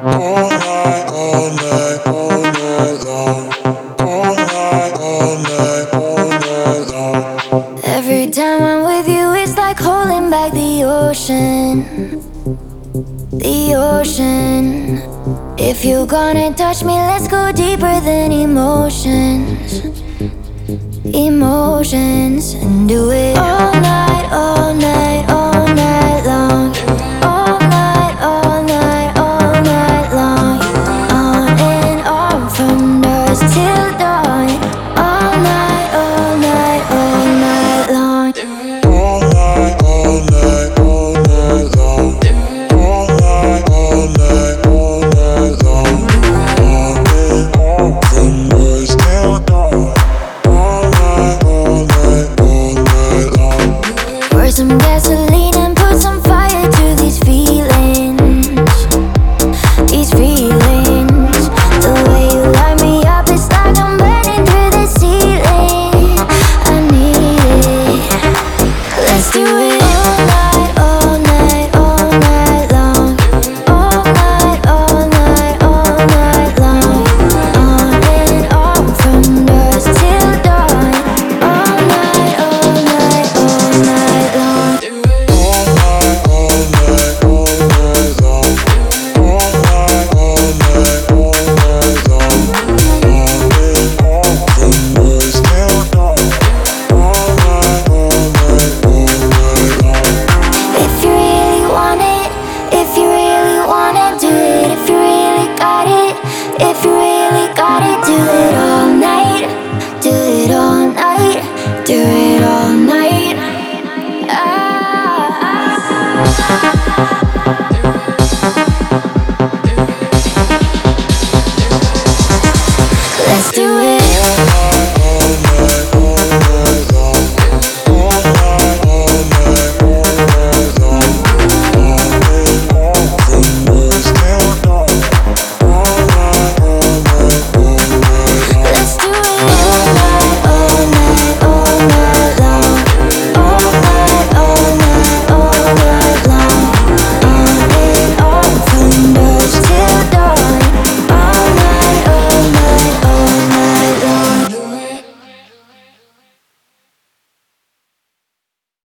All night, all night, all night long. All night, all night, all night long. Every time I'm with you, it's like holding back the ocean. The ocean. If you're gonna touch me, let's go deeper than emotions. Emotions. And do it all night, all night, all night long. All night, all night, all night long. On and on from dusk till dawn. All night, all night, all night long. All night, all night, all night long. All night, all night, all night long. On and on from dusk till dawn. All night, all night, all night long. Pour some gasoline and put some fire to these feelings. These feelings. The way you light me up, it's like I'm burning through the ceiling. I need it. Let's do it all night, all night, all night long. All night, all night, all night long. On and on from dusk till dawn. All night, all night, all night long. All night, all night, all night long. All night, all night, all night long. On and on from dusk till dawn. All night, all night, all night long. If you really want it, if you really wanna do it, if you really got it, if you really got it, do it